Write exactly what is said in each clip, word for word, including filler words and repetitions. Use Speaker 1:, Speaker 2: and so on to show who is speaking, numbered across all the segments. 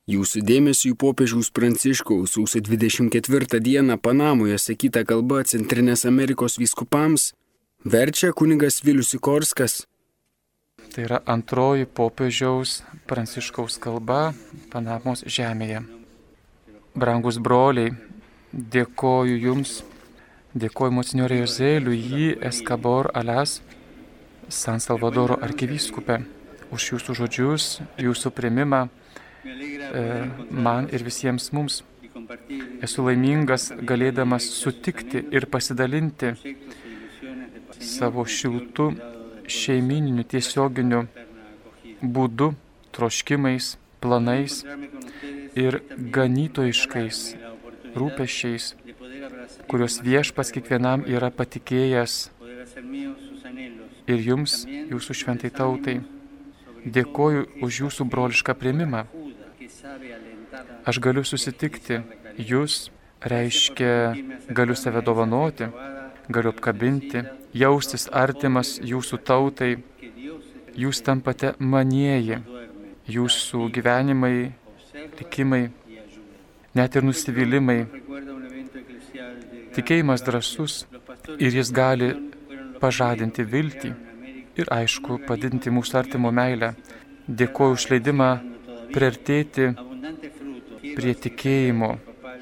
Speaker 1: Jūsų dėmesiui popiežiaus Pranciškaus sausio dvidešimt ketvirtą dieną Panamoje sakyta kalba Centrinės Amerikos vyskupams verčia kunigas Vilius Sikorskas.
Speaker 2: Tai yra antroji popiežiaus Pranciškaus kalba Panamos žemėje. Brangus broliai, dėkoju Jums, dėkoju Monsinjore José Luis Escobar Alas, San Salvadoro arkivyskupė, už Jūsų žodžius, Jūsų priėmimą man ir visiems mums. Esu laimingas galėdamas sutikti ir pasidalinti savo šiltu šeimininiu tiesioginiu būdu, troškimais, planais ir ganytojiškais rūpesčiais, kuriuos Viešpats kiekvienam yra patikėjęs ir Jums, Jūsų šventai tautai. Dėkoju už Jūsų brolišką priėmimą. Aš galiu susitikti Jūs, reiškia, galiu save dovanoti, galiu apkabinti, jaustis artimas Jūsų tautai. Jūs tampate manieji, Jūsų gyvenimai, likimai, net ir nusivylimai. Tikėjimas drąsus ir jis gali pažadinti viltį ir, aišku, padidinti mūsų artimo meilę. Dėkoju už leidimą priartėti prie tikėjimo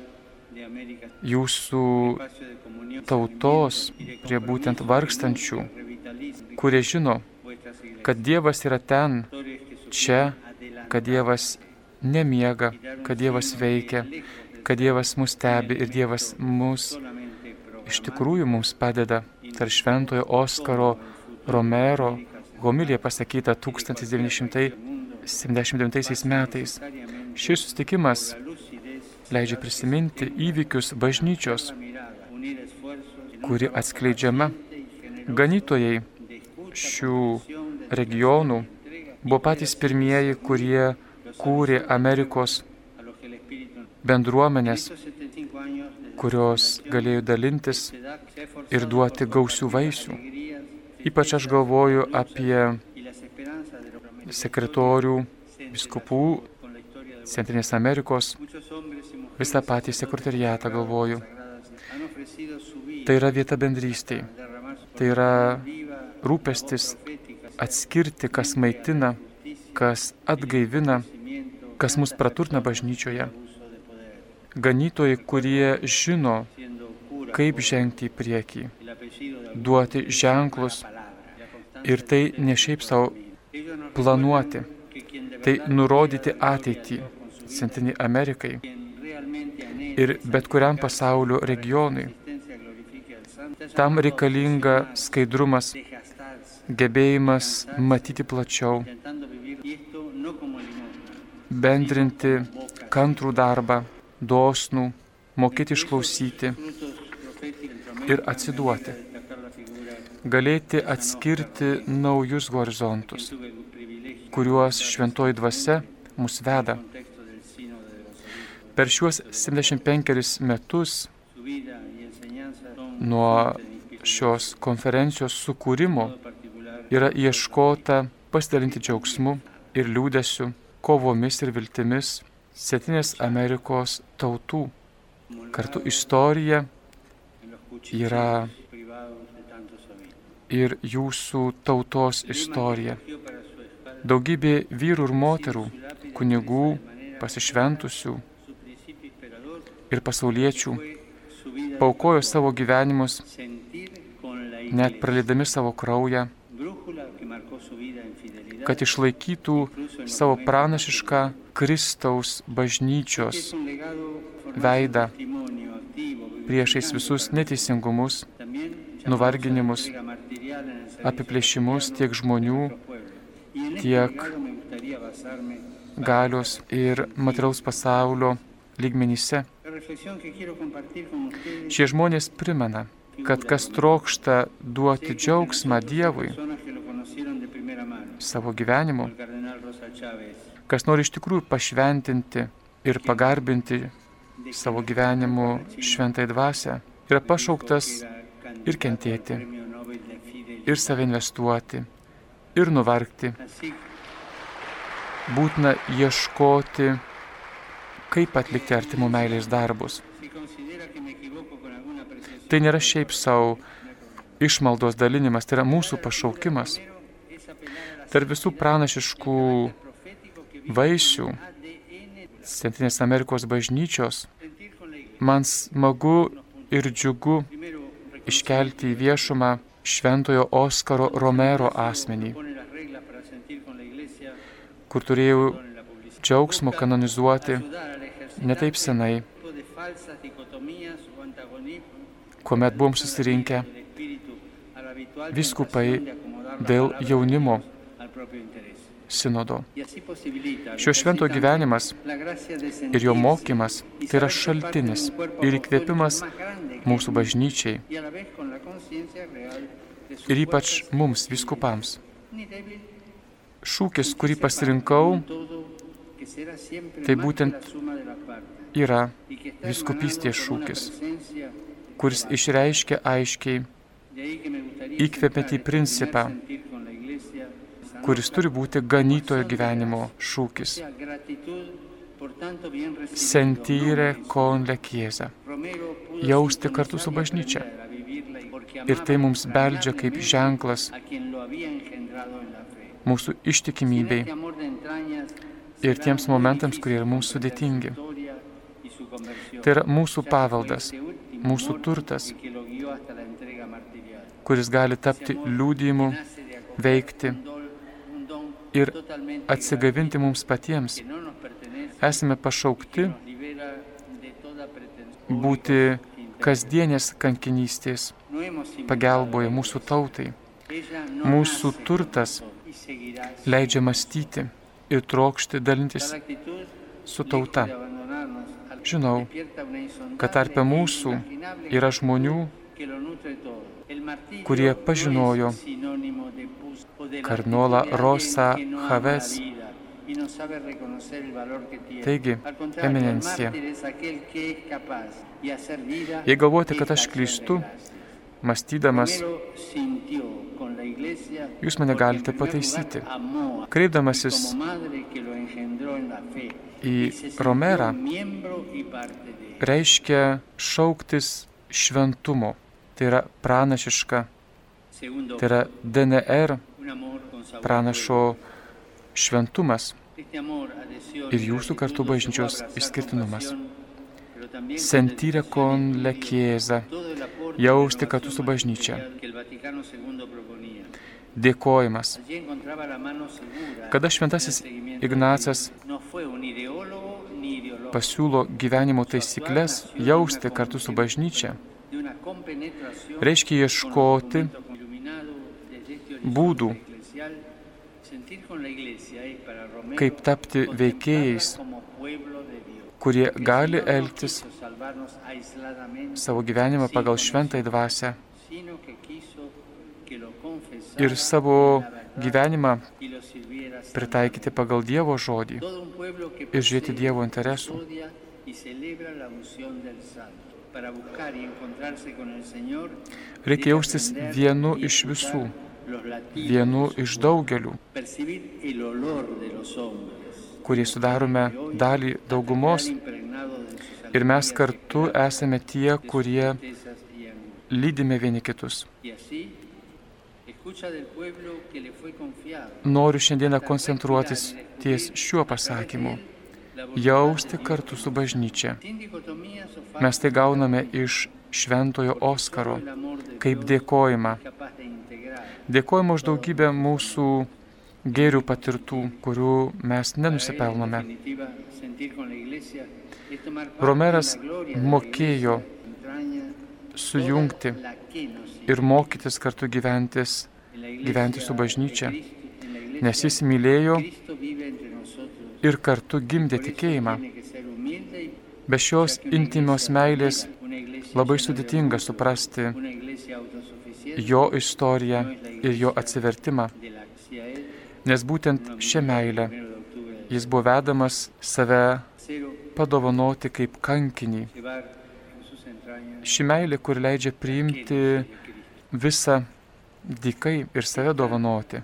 Speaker 2: Jūsų tautos, prie būtent vargstančių, kurie žino, kad Dievas yra ten, čia, kad Dievas nemiega, kad Dievas veikia, kad Dievas mus stebi ir Dievas mus iš tikrųjų mums padeda. Tarp šventojo Oskaro Romero homilija pasakyta tūkstantis devyni šimtai septyniasdešimt devintaisiais metais. Šis susitikimas leidžia prisiminti įvykius bažnyčios, kuri atskleidžiama. Ganytojai šių regionų buvo patys pirmieji, kurie kūrė Amerikos bendruomenės, kurios galėjo dalintis ir duoti gausių vaisių. Ypač aš galvoju apie sekretorių, vyskupų, Centrinės Amerikos, visą patį sekretariatą galvoju. Tai yra vieta bendrystėje, tai yra rūpestis atskirti, kas maitina, kas atgaivina, kas mus praturtina bažnyčioje. Ganytojai, kurie žino, kaip žengti į priekį, duoti ženklus ir tai ne šiaip savo planuoti, tai nurodyti ateitį Centriniai Amerikai ir bet kuriam pasaulio regionui. Tam reikalinga skaidrumas, gebėjimas matyti plačiau, bendrinti kantrų darbą, dosnų, mokėti išklausyti ir atsiduoti. Galėti atskirti naujus horizontus, kuriuos šventoji dvasia mus veda. Per šiuos septyniasdešimt penkerius metus nuo šios konferencijos sukūrimo yra ieškota pasidalinti džiaugsmu ir liūdesiu, kovomis ir viltimis Centrinės Amerikos tautų. Kartu istorija yra ir jūsų tautos istorija. Daugybė vyrų ir moterų, kunigų, pasišventusių ir pasauliečių paaukojo savo gyvenimus, net praleidami savo kraują, kad išlaikytų savo pranašišką Kristaus bažnyčios veidą priešais visus neteisingumus, nuvarginimus, apiplėšimus tiek žmonių, tiek galios ir materialaus pasaulio lygmenyse. Šie žmonės primena, kad kas trokšta duoti džiaugsmą Dievui savo gyvenimu, kas nori iš tikrųjų pašventinti ir pagarbinti savo gyvenimu šventai dvasią, yra pašauktas ir kentėti, ir save investuoti, ir nuvargti. Būtina ieškoti kaip atlikti artimo meilės darbus. Tai nėra šiaip savo išmaldos dalinimas, tai yra mūsų pašaukimas. Tarp visų pranašiškų vaisių Centrinės Amerikos bažnyčios man smagu ir džiugu iškelti į viešumą šventojo Oskaro Romero asmenį, kur turėjau džiaugsmo kanonizuoti ne taip senai, kuomet buvom susirinkę vyskupai dėl jaunimo sinodo. Šio švento gyvenimas ir jo mokymas tai yra šaltinis ir įkvėpimas mūsų bažnyčiai ir ypač mums, vyskupams. Šūkis, kurį pasirinkau, tai būtent yra vyskupystės šūkis, kuris išreiškia aiškiai įkvepiantį principą, kuris turi būti ganytojo gyvenimo šūkis. Sentire con la Chiesa. Jausti kartu su bažnyčia. Ir tai mums beldžia kaip ženklas mūsų ištikimybei ir tiems momentams, kurie yra mums sudėtingi. Tai yra mūsų paveldas, mūsų turtas, kuris gali tapti liudijimu, veikti ir atsigavinti mums patiems. Esame pašaukti būti kasdienės kankinystės pagelboje mūsų tautai. Mūsų turtas leidžia mąstyti ir trokšti dalintis su tauta. Žinau, kad tarpe mūsų yra žmonių, kurie pažinojo kardinolą Rosa Chavez. Taigi, eminencija, jei galvojate, kad aš klystu, mąstydamas, jūs mane galite pataisyti. Kreipdamasis į Romerą, reiškia šauktis šventumo. Tai yra pranašiška, tai yra D N R pranašo šventumas ir jūsų kartu bažnyčios išskirtinumas. Sentire con la Chiesa. Jausti kartu su bažnyčia. Dėkojimas. Kada šventasis Ignacas pasiūlo gyvenimo taisyklės jausti kartu su bažnyčia, reiškia ieškoti būdų, kaip tapti veikėjais, kurie gali elgtis savo gyvenimą pagal šventąją dvasią ir savo gyvenimą pritaikyti pagal Dievo žodį ir žiūrėti Dievo interesų. Reikia jaustis vienu iš visų, vienu iš daugelių, kurie sudarome dalį daugumos ir mes kartu esame tie, kurie lydime vieni kitus. Noriu šiandieną koncentruotis ties šiuo pasakymu. Jausti kartu su bažnyčia. Mes tai gauname iš šventojo Oskaro, kaip dėkojimą. Dėkojimą už daugybę mūsų gėrių patirtų, kurių mes nenusipelnome. Romeras mokėjo sujungti ir mokytis kartu gyventis, gyventi su bažnyčia, nes jis mylėjo ir kartu gimdė tikėjimą. Be šios intymios meilės labai sudėtinga suprasti jo istoriją ir jo atsivertimą, nes būtent šią meilę jis buvo vedamas save padovanoti kaip kankinį. Ši meilė, kur leidžia priimti visą dykai ir save dovanoti.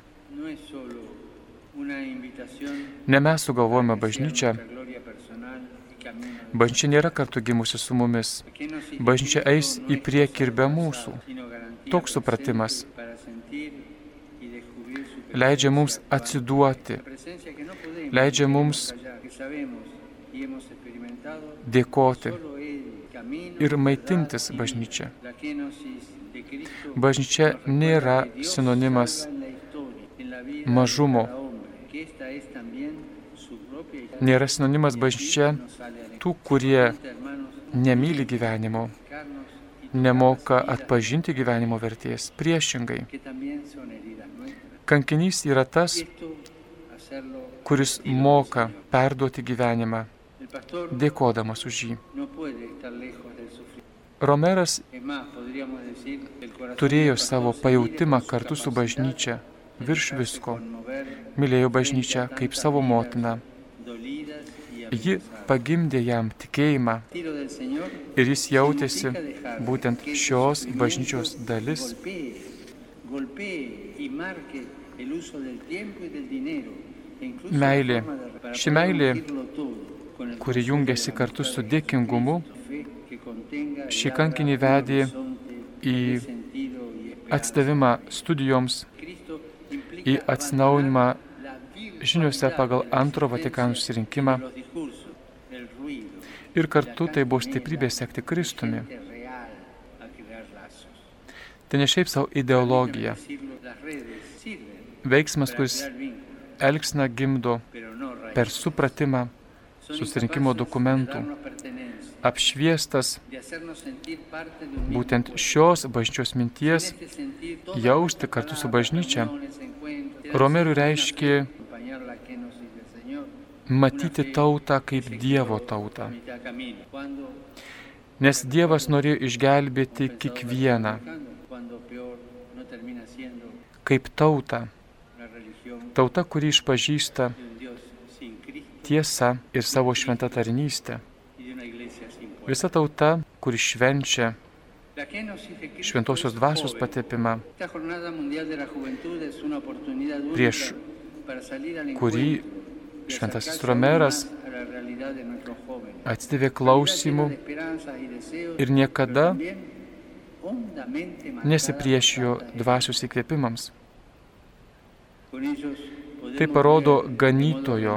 Speaker 2: Ne mes sugalvojame bažnyčią Bažnyčia nėra kartu gimusi su mumis. Bažnyčia eis į priekį ir be mūsų. Toks supratimas leidžia mums atsiduoti, leidžia mums dėkoti ir maitintis bažnyčia. Bažnyčia nėra sinonimas mažumo. Nėra sinonimas bažnyčia tų, kurie nemyli gyvenimo, nemoka atpažinti gyvenimo vertės. Priešingai. Kankinys yra tas, kuris moka perduoti gyvenimą, dėkodamas už jį. Romeras turėjo savo pajautimą kartu su bažnyčia, virš visko. Mylėjo bažnyčią kaip savo motiną. Ji pagimdė jam tikėjimą ir jis jautėsi būtent šios bažnyčios dalis. Meilė. Ši meilė, kuri jungiasi kartu su dėkingumu, šį kankinį vedė į atsidavimą studijoms, į atsinaujinimą žiniuose pagal antro Vatikano susirinkimą ir kartu tai buvo stiprybė sekti Kristumi. Tai ne šiaip savo ideologija. Veiksmas, kuris elgsena gimdo per supratimą susirinkimo dokumentų, apšviestas būtent šios bažnyčios minties, jausti kartu su bažnyčia. Romerui reiškė matyti tautą kaip Dievo tautą. Nes Dievas norėjo išgelbėti kiekvieną kaip tautą. Tauta, kuri išpažįsta tiesą ir savo šventą tarnystę. Visa tauta, kuri švenčia šventosios dvasios patepimą, prieš kurį šventasis Romeras atsidavė klausimų ir niekada nesipriešijo dvasios įkvėpimams. Tai parodo ganytojo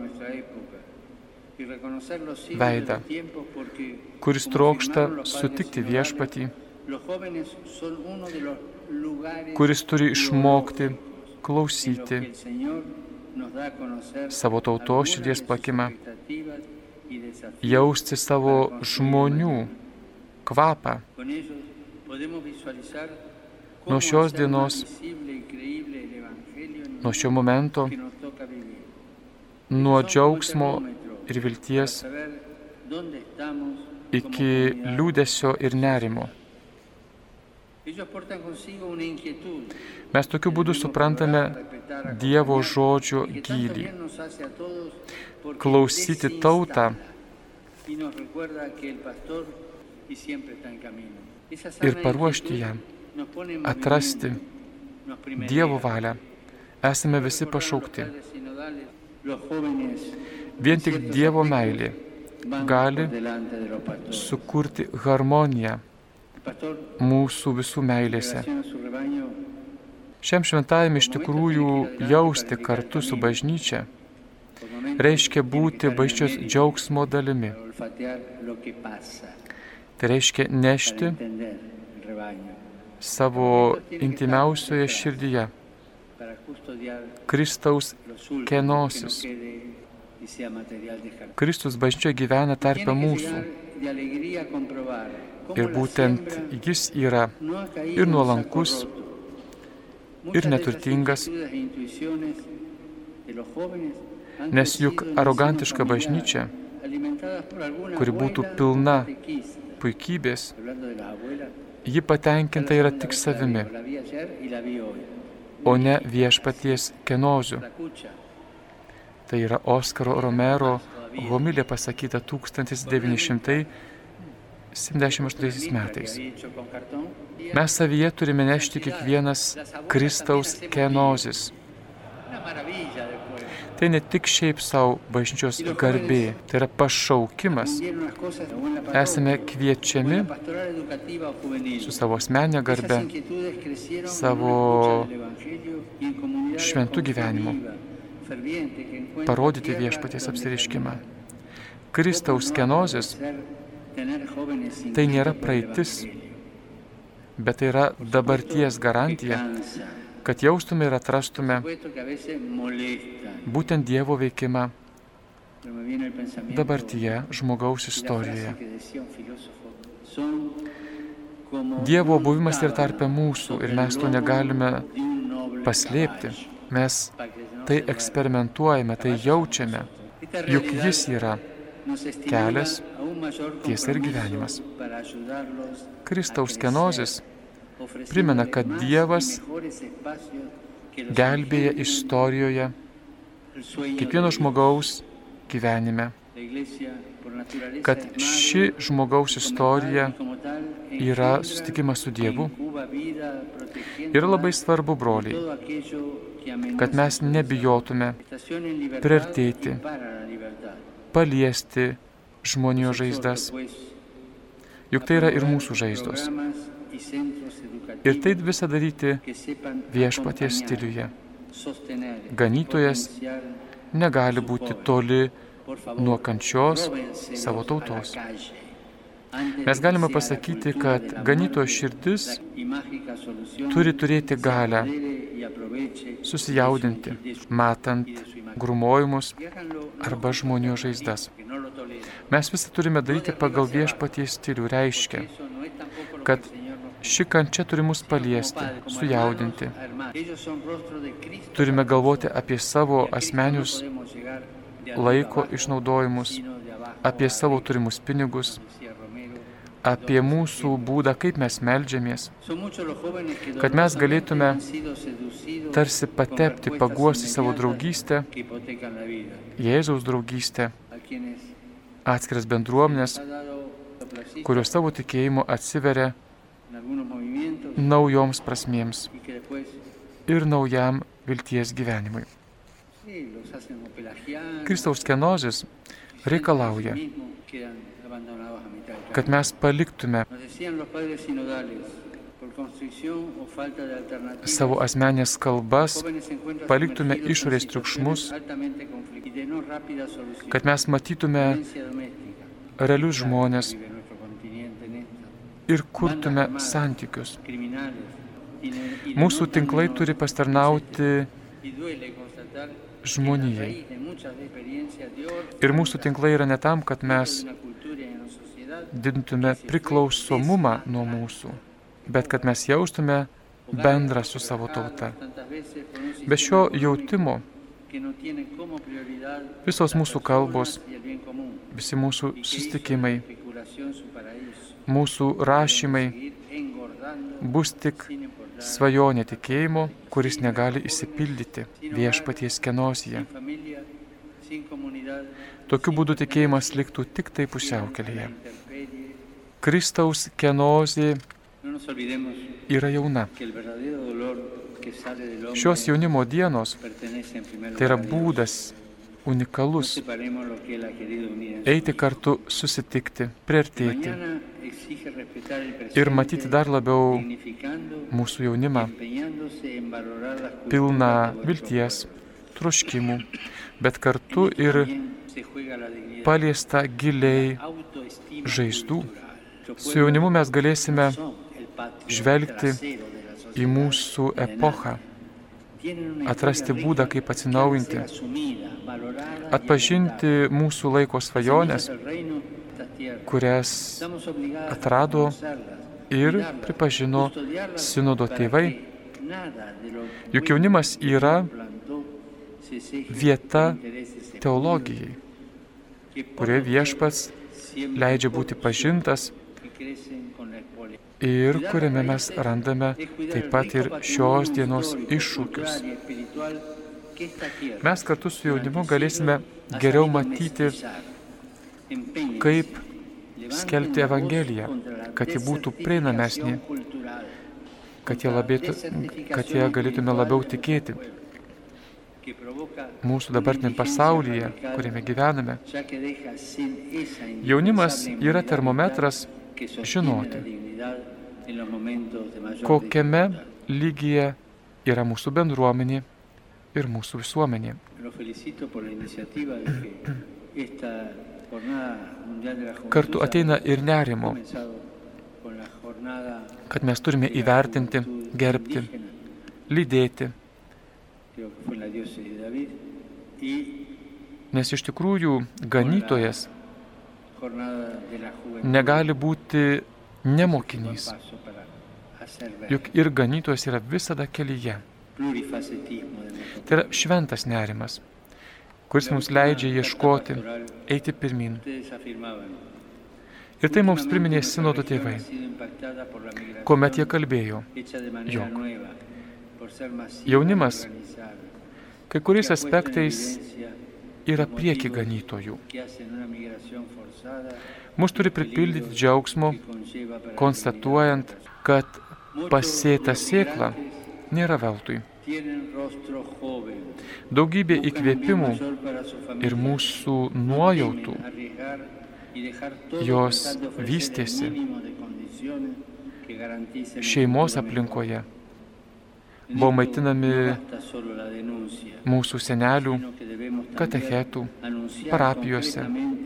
Speaker 2: veidą, kuris trokšta sutikti viešpatį, kuris turi išmokti klausyti savo tautos širdies plakimą, jausti savo žmonių kvapą. Nuo šios dienos, nuo šio momento, nuo džiaugsmo ir vilties iki liūdesio ir nerimo. Mes tokiu būdu suprantame Dievo žodžio gylį. Klausyti tautą ir paruošti ją, atrasti Dievo valią. Esame visi pašaukti. Vien tik Dievo meilė gali sukurti harmoniją mūsų visų meilėse. Šiam šventajam iš tikrųjų jausti kartu su bažnyčia reiškia būti bažnyčios džiaugsmo dalimi. Tai reiškia nešti savo intimiausioje širdyje Kristaus kenosis. Kristus bažnyčia gyvena tarpe mūsų. Ir būtent jis yra ir nuolankus, ir neturtingas, nes juk arogantiška bažnyčia, kuri būtų pilna puikybės, ji patenkinta yra tik savimi, o ne viešpaties kenoziu. Tai yra Oskaro Romero homilija pasakyta tūkstantis devyni šimtai septyniasdešimt aštuntaisiais metais. Mes savyje turime nešti kiekvienas Kristaus kenozis. Tai ne tik šiaip savo bažnyčios garbė, tai yra pašaukimas. Esame kviečiami su savo asmeninė garbe, savo šventų gyvenimu parodyti viešpaties apsireiškimą. Kristaus kenozės tai nėra praeitis, bet tai yra dabarties garantija, kad jaustume ir atrastume būtent Dievo veikimą dabartyje žmogaus istorijoje. Dievo buvimas yra tarpe mūsų ir mes to negalime paslėpti. Mes tai eksperimentuojame, tai jaučiame, juk Jis yra kelias, tiesa ir gyvenimas. Kristaus kenozės primena, kad Dievas gelbėja istorijoje kiekvieno žmogaus gyvenime, kad ši žmogaus istorija yra susitikimas su Dievu. Yra labai svarbu, broliai, kad mes nebijotume priartėti, paliesti žmonijos žaizdas, juk tai yra ir mūsų žaizdos. Ir tai visą daryti viešpaties stiliuje. Ganytojas negali būti toli nuo kančios savo tautos. Mes galime pasakyti, kad ganytojo širdis turi turėti galią susijaudinti, matant grūmojimus arba žmonių žaizdas. Mes visą turime daryti pagal viešpaties stilių, reiškia, kad ši kančia turi mus paliesti, sujaudinti. Turime galvoti apie savo asmenius laiko išnaudojimus, apie savo turimus pinigus, apie mūsų būdą, kaip mes meldžiamės, kad mes galėtume tarsi patepti, paguosti savo draugystę, Jėzaus draugystę, atskiras bendruomenės, kurios savo tikėjimu atsiveria naujoms prasmėms ir naujam vilties gyvenimui. Kristaus kenozės reikalauja, kad mes paliktume savo asmenės kalbas, paliktume išorės triukšmus, kad mes matytume realius žmonės ir kurtume santykius. Mūsų tinklai turi pastarnauti žmonijai. Ir mūsų tinklai yra ne tam, kad mes didintume priklausomumą nuo mūsų, bet kad mes jaustume bendrą su savo tauta. Be šio jautimo visos mūsų kalbos, visi mūsų susitikimai, mūsų rašymai bus tik svajonė tikėjimo, kuris negali išsipildyti viešpaties kenozėje. Tokiu būdu tikėjimas liktų tik tai pusiaukelėje. Kristaus kenozė yra jauna. Šios jaunimo dienos tai yra būdas unikalus eiti kartu, susitikti, priartėti ir matyti dar labiau mūsų jaunimą pilną vilties, troškimų, bet kartu ir paliesta giliai žaizdų. Su jaunimu mes galėsime žvelgti į mūsų epochą, atrasti būdą, kaip atsinaujinti, atpažinti mūsų laiko svajonės, kurias atrado ir pripažino sinodo tėvai. Juk jaunimas yra vieta teologijai, kurioje viešpats leidžia būti pažintas ir kuriame mes randame taip pat ir šios dienos iššūkius. Mes kartu su jaunimu galėsime geriau matyti, kaip skelbti Evangeliją, kad ji būtų prieinamesnė, kad ją, labėtų, kad ją galėtume labiau tikėti. mūsų dabartiniam pasaulyje, kuriame gyvename. Jaunimas yra termometras žinoti, kokiame lygyje yra mūsų bendruomenė ir mūsų visuomenė. Kartu ateina ir nerimo, kad mes turime įvertinti, gerbti, lydėti. Nes iš tikrųjų ganytojas negali būti nemokinys, juk ir ganytojas yra visada kelyje. Tai yra šventas nerimas, kuris mums leidžia ieškoti, eiti pirmin. Ir tai mums priminė sinodo tėvai, kuomet jie kalbėjo, jog jaunimas kai kuriais aspektais yra prieki ganytojų. Mus turi pripildyti džiaugsmo, konstatuojant, kad pasėta sėkla nėra veltui. Daugybė įkvėpimų ir mūsų nuojautų, jos vystėsi šeimos aplinkoje, buvo maitinami mūsų senelių, katechetų, parapijose,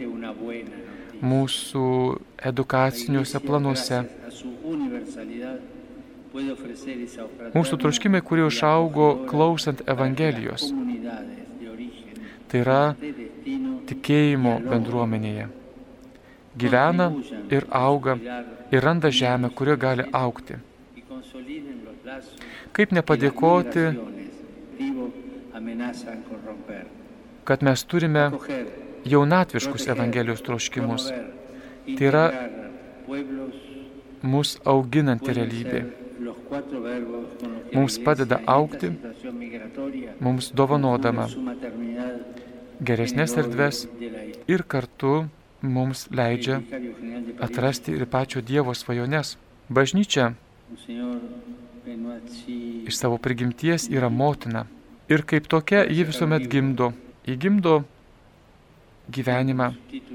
Speaker 2: mūsų edukaciniuose planuose. Mūsų troškimai, kurie užaugo klausant Evangelijos, tai yra tikėjimo bendruomenėje. Gyvena ir auga ir randa žemę, kurioje gali augti. Kaip nepadėkoti, kad mes turime jaunatviškus Evangelijos troškimus. Tai yra mus auginanti realybė. Mums padeda augti, mums dovanodama geresnės erdves ir kartu mums leidžia atrasti ir pačio Dievo svajones. Bažnyčia iš savo prigimties yra motina ir kaip tokia ji visuomet gimdo. Ji gimdo gyvenimą.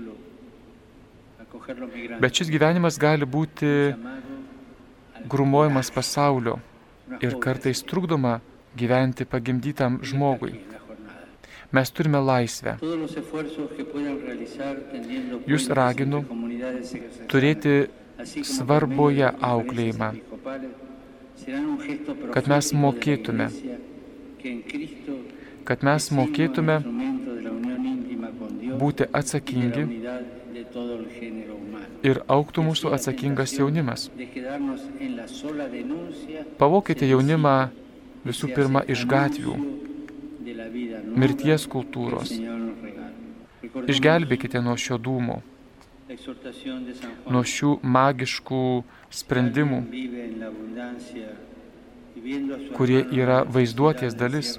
Speaker 2: Bet šis gyvenimas gali būti grūmojimas pasaulio ir kartais trukdoma gyventi pagimdytam žmogui. Mes turime laisvę. Jūs raginu turėti svarboje auklėjimą, kad mes mokėtume, kad mes mokėtume būti atsakingi ir augtų mūsų atsakingas jaunimas. Pavokite jaunimą visų pirma iš gatvių, mirties kultūros. Išgelbėkite nuo šio dūmo, nuo šių magiškų sprendimų, kurie yra vaizduotės dalis.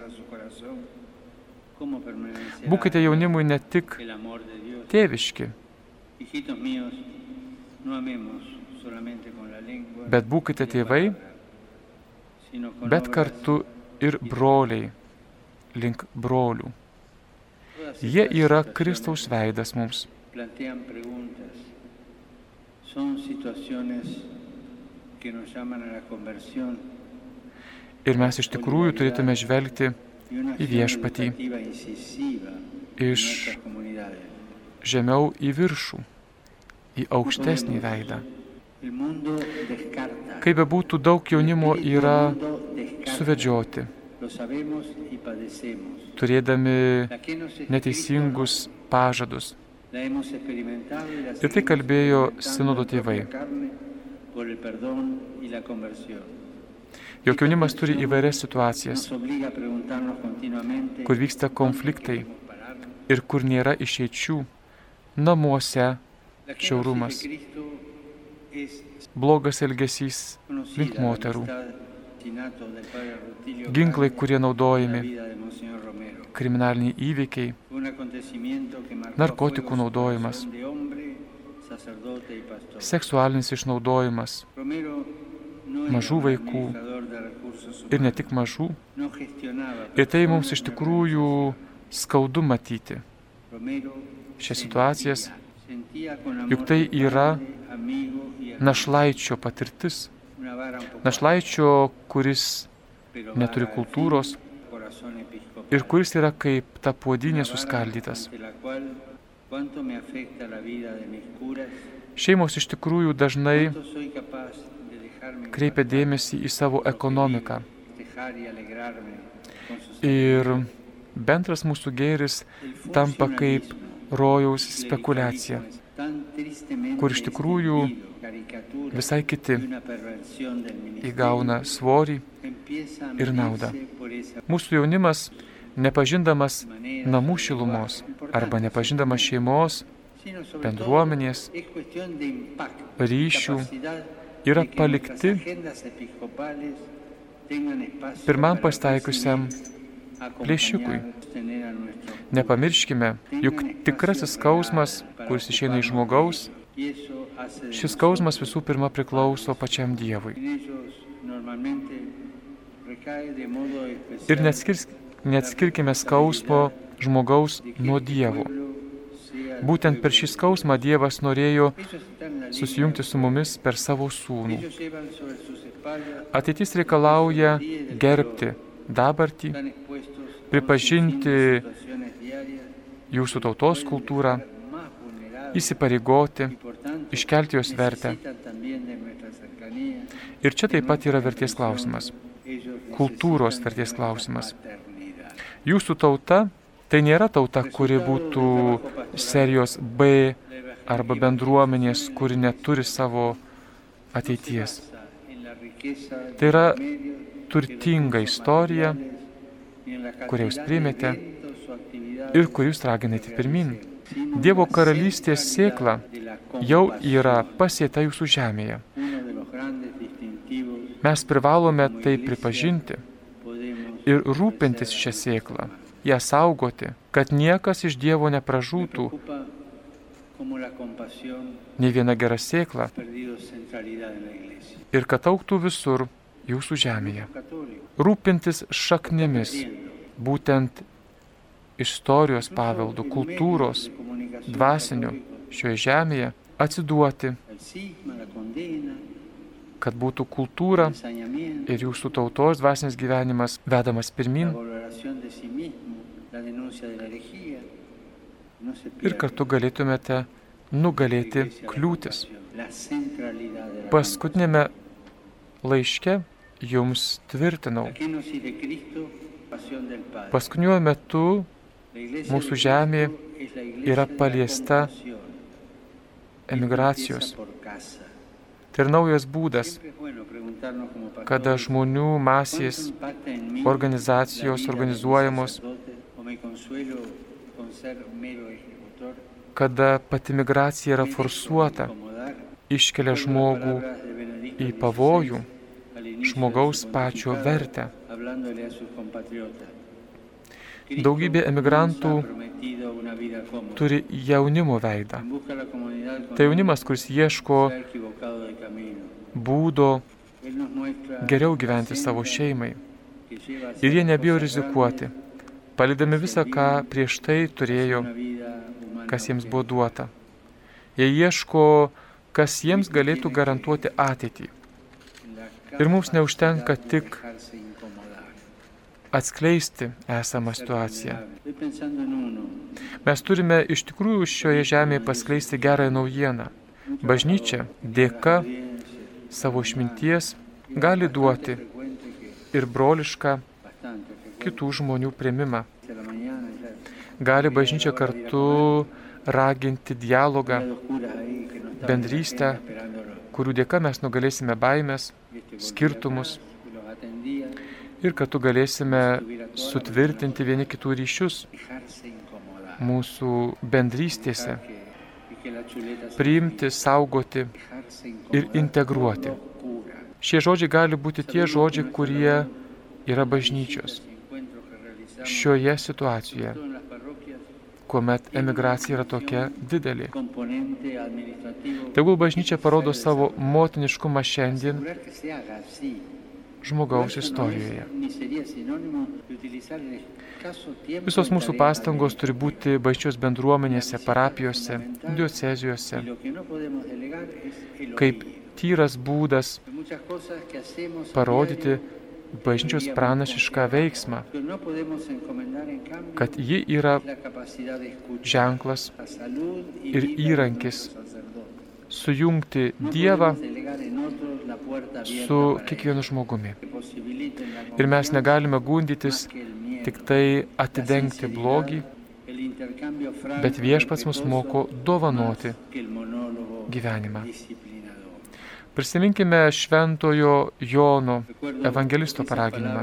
Speaker 2: Būkite jaunimui ne tik tėviški, bet būkite tėvai, bet kartu ir broliai link brolių. Jie yra Kristaus veidas mums. Ir mes iš tikrųjų turėtume žvelgti į viešpatį iš žemiau į viršų, į aukštesnį veidą. Kaip bebūtų, daug jaunimo yra suvedžioti, turėdami neteisingus pažadus. Ir tai kalbėjo sinodo tėvai. Jog jaunimas turi įvairias situacijas, kur vyksta konfliktai ir kur nėra išeičių, namuose šiaurumas, blogas elgesys link moterų, ginklai, kurie naudojami, kriminaliniai įvykiai, narkotikų naudojimas, seksualinis išnaudojimas, mažų vaikų ir ne tik mažų, Ir tai mums iš tikrųjų skaudu matyti šias situacijas, juk tai yra našlaičio patirtis. Našlaičio, kuris neturi kultūros ir kuris yra kaip ta puodynė suskaldytas. Šeimos iš tikrųjų dažnai kreipia dėmesį į savo ekonomiką. Ir bendras mūsų gėris tampa kaip rojaus spekulacija, kur iš tikrųjų visai kiti įgauna svorį ir naudą. Mūsų jaunimas, nepažindamas namų šilumos arba nepažindamas šeimos, bendruomenės, ryšių, yra palikti pirmam pasitaikusiam plėšikui. Nepamirškime, juk tikrasis skausmas, kuris išeina iš žmogaus, šis skausmas visų pirma priklauso pačiam Dievui. Ir neatskirs, neatskirkime skausmo žmogaus nuo Dievo. Būtent per šį skausmą Dievas norėjo susijungti su mumis per savo sūnų. Ateitis reikalauja gerbti dabartį, pripažinti jūsų tautos kultūrą, įsipareigoti, iškelti jos vertę. Ir čia taip pat yra vertės klausimas. Kultūros vertės klausimas. Jūsų tauta tai nėra tauta, kuri būtų serijos B arba bendruomenės, kuri neturi savo ateities. Tai yra turtinga istorija, kurią jūs priėmėte ir kur jūs raginate pirmin. Dievo karalystės sėkla jau yra pasėta jūsų žemėje. Mes privalome tai pripažinti ir rūpintis šią sėklą, ją saugoti, kad niekas iš Dievo nepražūtų, nei viena gera sėkla, ir kad augtų visur jūsų žemėje. Rūpintis šaknimis, būtent istorijos paveldų, kultūros, dvasinių šioje žemėje, atsiduoti, kad būtų kultūra ir jūsų tautos dvasinis gyvenimas vedamas pirmin ir kartu galėtumėte nugalėti kliūtis. Paskutinėme laiške jums tvirtinau, paskutiniuoju metu mūsų žemė yra paliesta emigracijos. Tai yra naujas būdas, kada žmonių masės organizacijos organizuojamos, kada pati migracija yra forsuota, iškelia žmogų į pavojų, žmogaus pačio vertę. Daugybė emigrantų turi jaunimo veidą. Tai jaunimas, kuris ieško būdo geriau gyventi savo šeimai. Ir jie nebijo rizikuoti, palydami visą, ką prieš tai turėjo, kas jiems buvo duota. Jie ieško, kas jiems galėtų garantuoti ateitį. Ir mums neužtenka tik atskleisti esamą situaciją. Mes turime iš tikrųjų šioje žemėje paskleisti gerąją naujieną. Bažnyčia dėka savo išminties gali duoti ir brolišką kitų žmonių priėmimą. Gali bažnyčia kartu raginti dialogą, bendrystę, kurių dėka mes nugalėsime baimės, skirtumus ir kartu galėsime sutvirtinti vieni kitų ryšius mūsų bendrystėse, priimti, saugoti ir integruoti. Šie žodžiai gali būti tie žodžiai, kurie yra bažnyčios šioje situacijoje, kuomet emigracija yra tokia didelė. Tegul bažnyčia parodo savo motiniškumą šiandien žmogaus istorijoje. Visos mūsų pastangos turi būti bažnyčios bendruomenėse, parapijose, diocezijose, kaip tyras būdas parodyti bažnyčios pranašišką veiksmą, kad ji yra ženklas ir įrankis sujungti Dievą su kiekvienu žmogumi. Ir mes negalime gundytis tik tai atidengti blogį, bet Viešpats mus moko dovanoti gyvenimą. Prisiminkime šventojo Jono evangelisto paraginimą.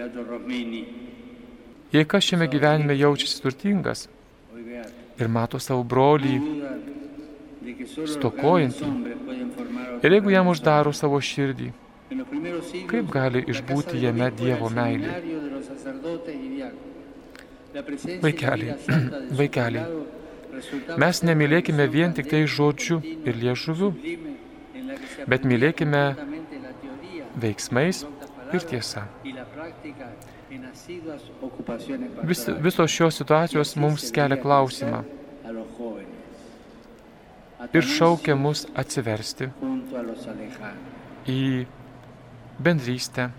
Speaker 2: Jei kas šiame gyvenime jaučiasi turtingas ir mato savo brolį stokojantį, ir jeigu jam uždaro savo širdį, kaip gali išbūti jame Dievo meilė? Vaikeliai, vaikeliai, mes nemylėkime vien tik tai žodžiu ir liežuviu, bet mylėkime veiksmais ir tiesa. Vis, visos šios situacijos mums kelia klausimą ir šaukia mus atsiversti į bendrystę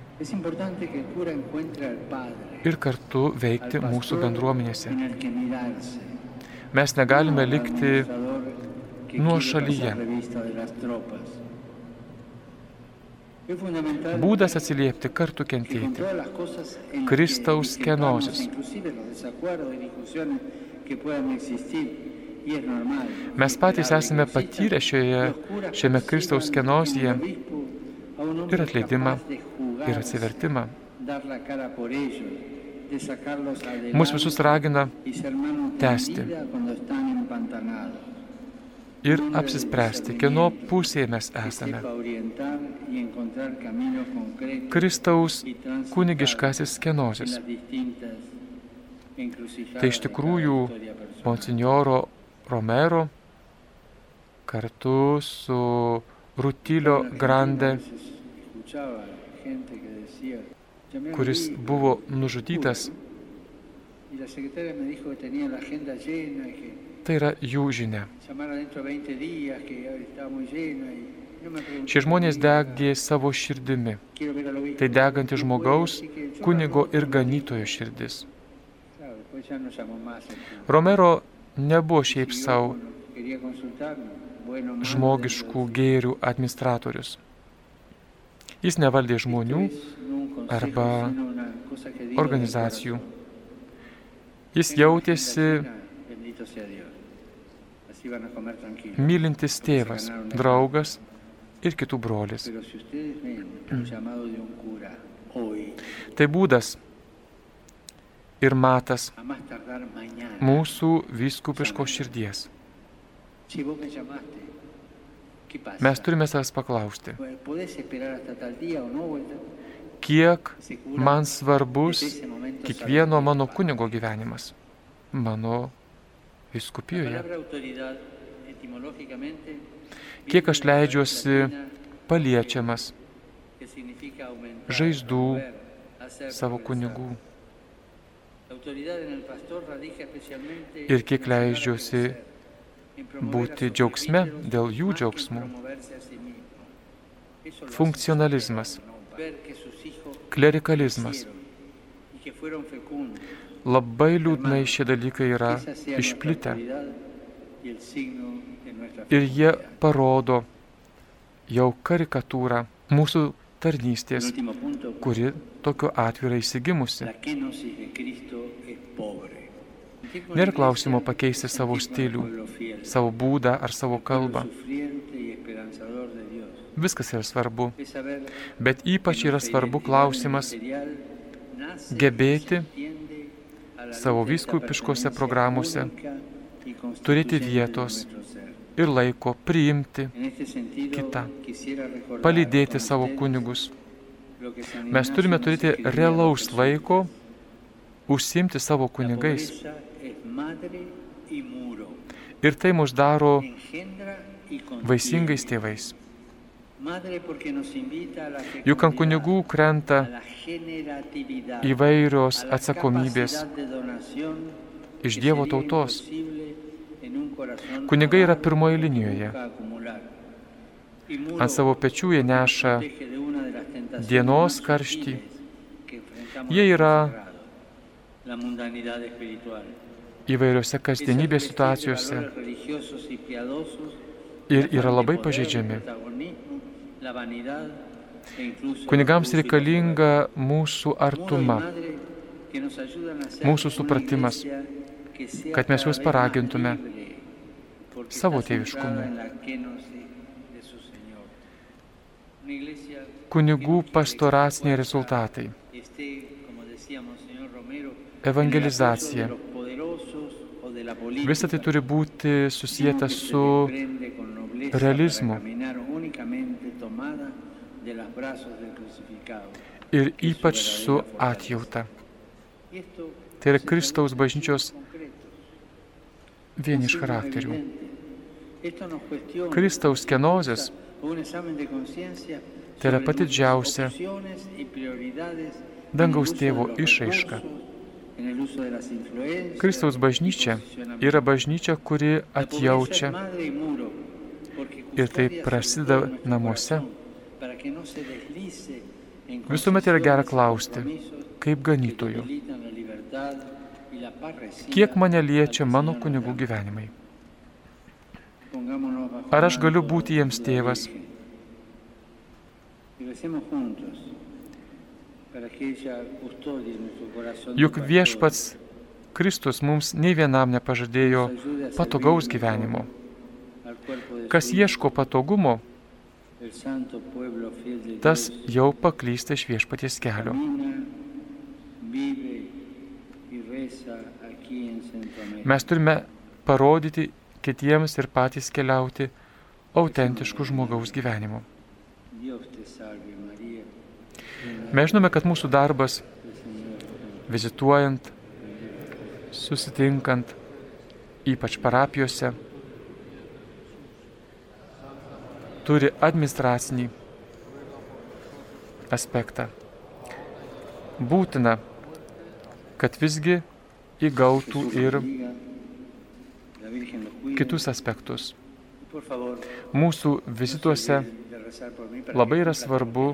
Speaker 2: ir kartu veikti mūsų bendruomenėse. Mes negalime likti nuošalyje. Būdas atsiliepti, kartu kentėti. Kristaus kenozis. Mes patys esame patyrę šioje, šiame Kristaus kenozyje ir atleidimą, ir atsivertimą. Mus visus ragina tęsti ir apsispręsti, kieno pusėje mes esame. Kristaus kunigiškasis kenozis. Tai iš tikrųjų monsinjoro Romero kartu su Rutilio Grande, kuris buvo nužudytas. Tai yra jų žinia. Šie žmonės degė savo širdimi. Tai deganti žmogaus, kunigo ir ganytojo širdis. Romero nebuvo šiaip savo žmogiškų gėrių administratorius. Jis nevaldė žmonių arba organizacijų. Jis jautėsi mylintis tėvas, draugas ir kitų brolis. Tai būdas ir matas mūsų vyskupiškos širdies. Mes turime savęs paklausti, kiek man svarbus kiekvieno mano kunigo gyvenimas, mano vyskupijoje. Kiek aš leidžiuosi paliečiamas žaizdų savo kunigų. Ir kiek leidžiuosi būti džiaugsme dėl jų džiaugsmų. Funkcionalizmas, klerikalizmas. Labai liūdnai šie dalykai yra išplitę. Ir jie parodo jau karikatūrą mūsų tarnystės, kuri tokiu atveju yra įsigimusi. Nėra klausimo pakeisti savo stilių, savo būdą ar savo kalbą. Viskas yra svarbu, bet ypač yra svarbu klausimas gebėti savo vyskupiškose programuose turėti vietos ir laiko priimti kitą, palydėti savo kunigus. Mes turime turėti realaus laiko užsiimti savo kunigais. Ir tai mus daro vaisingais tėvais. Juk ant kunigų krenta įvairios atsakomybės iš Dievo tautos. Kunigai yra pirmoje linijoje. Ant savo pečių jie neša dienos karštį. Jie yra įvairiose kasdienybės situacijose ir yra labai pažeidžiami. Kunigams reikalinga mūsų artuma, mūsų supratimas, kad mes juos paragintume savo tėviškumu. Kunigų pastoraciniai rezultatai, evangelizacija. Visa tai turi būti susijęta su realizmu ir ypač su atjauta. Tai yra Kristaus bažnyčios vieni iš charakterių. Kristaus kenozės tai yra pati didžiausia dangaus tėvo išraiška. Kristaus bažnyčia yra bažnyčia, kuri atjaučia ir tai prasideda namuose. Visuomet yra gera klausti, kaip ganytojų, kiek mane liečia mano kunigų gyvenimai. Ar aš galiu būti jiems tėvas? Juk viešpats Kristus mums nei vienam nepažadėjo patogaus gyvenimo. Kas ieško patogumo, tas jau paklysta iš viešpaties kelio. Mes turime parodyti kitiems ir patys keliauti autentiškų žmogaus gyvenimu. Mes žinome, kad mūsų darbas, vizituojant, susitinkant, ypač parapijose, turi administracinį aspektą. Būtina, kad visgi įgautų ir kitus aspektus. Mūsų vizituose labai yra svarbu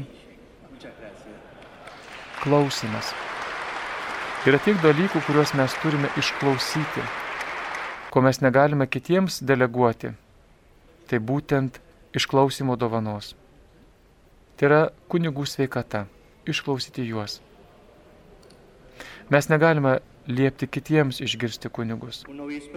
Speaker 2: klausimas. Yra tiek dalykų, kuriuos mes turime išklausyti, ko mes negalime kitiems deleguoti. Tai būtent išklausimo dovanos. Tai yra kunigų sveikata, išklausyti juos. Mes negalime liepti kitiems išgirsti kunigus.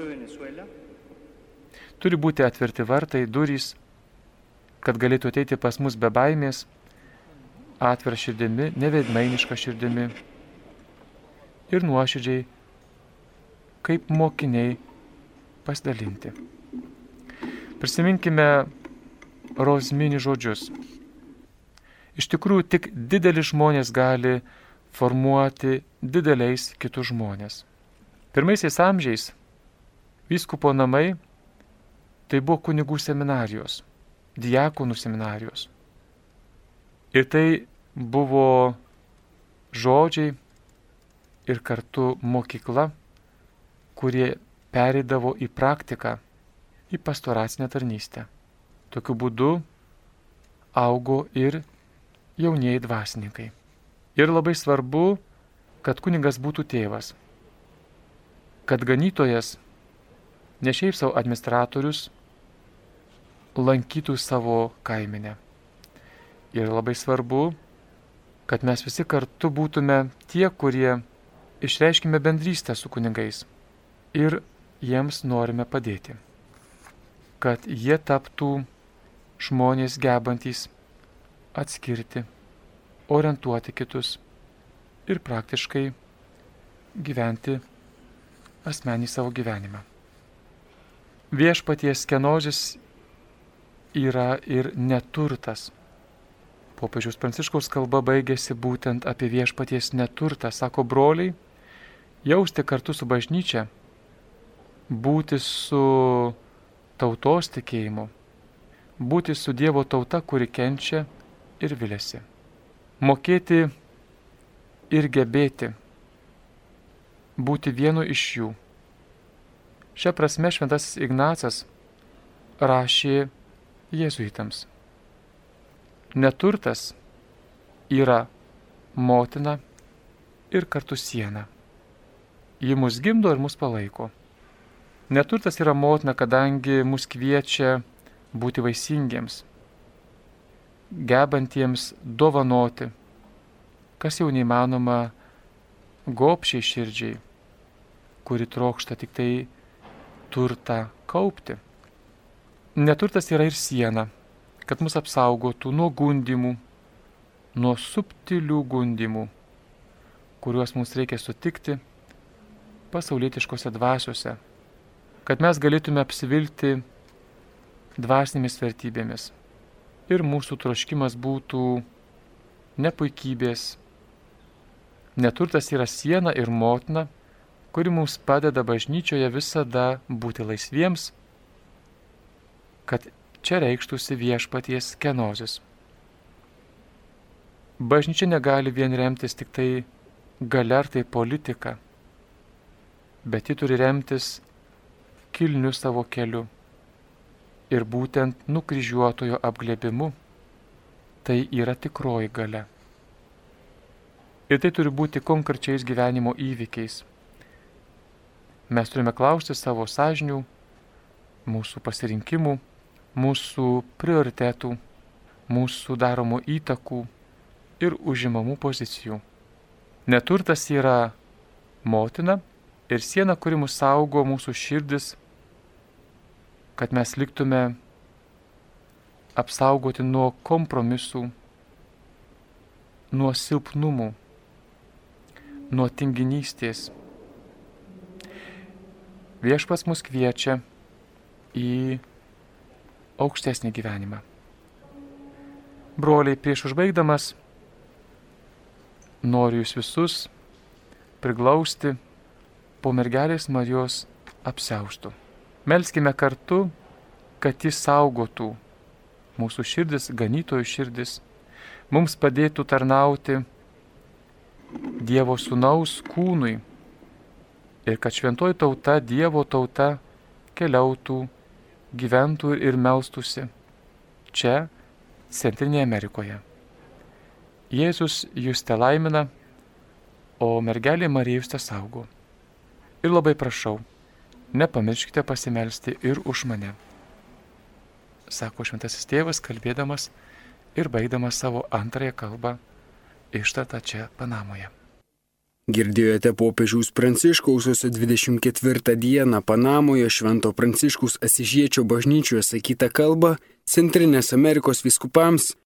Speaker 2: Turi būti atverti vartai, durys, kad galėtų ateiti pas mus be baimės, atvira širdimi, neveidmainiška širdimi ir nuoširdžiai, kaip mokiniai, pasidalinti. Prisiminkime Rozminį žodžius. Iš tikrųjų, tik didelis žmonės gali formuoti dideliais kitus žmonės. Pirmaisiais amžiais vyskupo namai tai buvo kunigų seminarijos, diakonų seminarijos. Ir tai buvo žodžiai ir kartu mokykla, kurie pereidavo į praktiką, į pastoracinę tarnystę. Tokiu būdu augo ir jaunieji dvasininkai. Ir labai svarbu, kad kunigas būtų tėvas, kad ganytojas, ne šiaip savo administratorius, lankytų savo kaimenę. Ir labai svarbu, kad mes visi kartu būtume tie, kurie išreiškime bendrystę su kunigais ir jiems norime padėti, kad jie taptų žmonės gebantys atskirti, orientuoti kitus ir praktiškai gyventi asmenį savo gyvenimą. Viešpaties kenozės yra ir neturtas. Popiežiaus Pranciškaus kalba baigėsi būtent apie viešpaties neturtą. Sako, broliai, jausti kartu su bažnyčia, būti su tautos tikėjimu, būti su Dievo tauta, kuri kenčia ir viliasi. Mokėti ir gebėti būti vienu iš jų. Šia prasme šventasis Ignacas rašė jėzuitams. Neturtas yra motina ir kartu siena. Ji mus gimdo ir mus palaiko. Neturtas yra motina, kadangi mus kviečia būti vaisingiems, gebantiems dovanoti, kas jau neįmanoma gobšiai širdžiai, kuri trokšta tik tai turtą kaupti. Neturtas yra ir siena, kad mus apsaugotų nuo gundimų, nuo subtilių gundimų, kuriuos mums reikia sutikti pasaulietiškose dvasiuose, kad mes galėtume apsivilti dvasinėmis vertybėmis ir mūsų troškimas būtų ne puikybės. Neturtas yra siena ir motina, kuri mums padeda bažnyčioje visada būti laisviems, kad čia reikštųsi viešpaties kenozis. Bažnyčia negali vien remtis tik tai galia ar tai politika, bet ji turi remtis kilniu savo keliu ir būtent nukryžiuotojo apglėbimu. Tai yra tikroji galia. Ir tai turi būti konkrečiais gyvenimo įvykiais. Mes turime klausti savo sąžinių, mūsų pasirinkimų, mūsų prioritetų, mūsų daromų įtakų ir užimamų pozicijų. Neturtas yra motina ir siena, kuri mus saugo mūsų širdis, kad mes liktume apsaugoti nuo kompromisų, nuo silpnumų, nuo tinginystės. Viešpats mus kviečia į aukštesnį gyvenimą. Broliai, prieš užbaigdamas, noriu jūs visus priglausti po mergelės Marijos apsiaustu. Melskime kartu, kad jis saugotų mūsų širdis, ganytojų širdis, mums padėtų tarnauti Dievo Sūnaus kūnui ir kad šventoji tauta, Dievo tauta keliautų, gyventų ir melstųsi čia, Centrinėje Amerikoje. Jėzus jūs te laimina, o mergelė Marija jūs te saugo. Ir labai prašau, nepamirškite pasimelsti ir už mane, sako šventasis tėvas, kalbėdamas ir baigdamas savo antrąją kalbą ištartą čia Panamoje.
Speaker 1: Girdėjote popiežiaus Pranciškaus sausio dvidešimt ketvirtą dieną Panamoje Švento Pranciškaus Asyžiečio bažnyčioje sakytą kalbą Centrinės Amerikos vyskupams